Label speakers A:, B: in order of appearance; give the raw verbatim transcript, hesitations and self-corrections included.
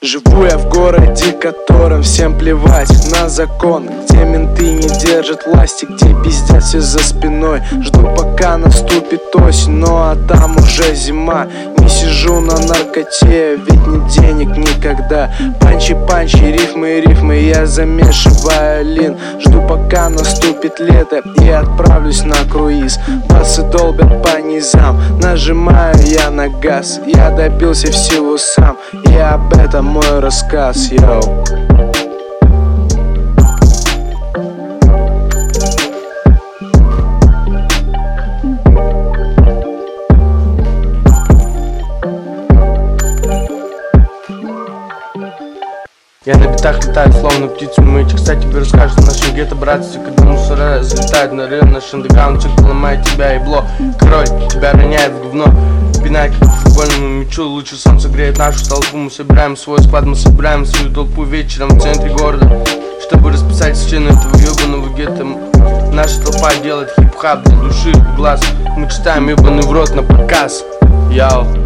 A: Живу я в городе, которым всем плевать на закон, где менты не держат власти, где пиздят все за спиной. Жду, пока наступит осень, ну а там уже зима. Не сижу на наркоте, ведь ни денег никогда. Панчи-панчи, рифмы и рифмы, я замешиваю лин. Жду, пока наступит лето и отправлюсь на круиз. Басы долбят по низам, нажимаю я на газ. Я добился всего сам, и об этом мой рассказ, йоу.
B: Я на битах летаю, словно птицу мычек. Кстати, тебе расскажут в нашем гетто, братцы, когда мусора залетает на район, наш андеграунд чек ломает тебя ебло. Король тебя роняет в говно, пинай как по футбольному мячу. Лучше солнце греет нашу толпу. Мы собираем свой склад, мы собираем свою толпу вечером в центре города, чтобы расписать сцену этого ебаного гетто. Наша толпа делает хип-хап для души и глаз. Мы читаем ебаный в рот на показ, яу.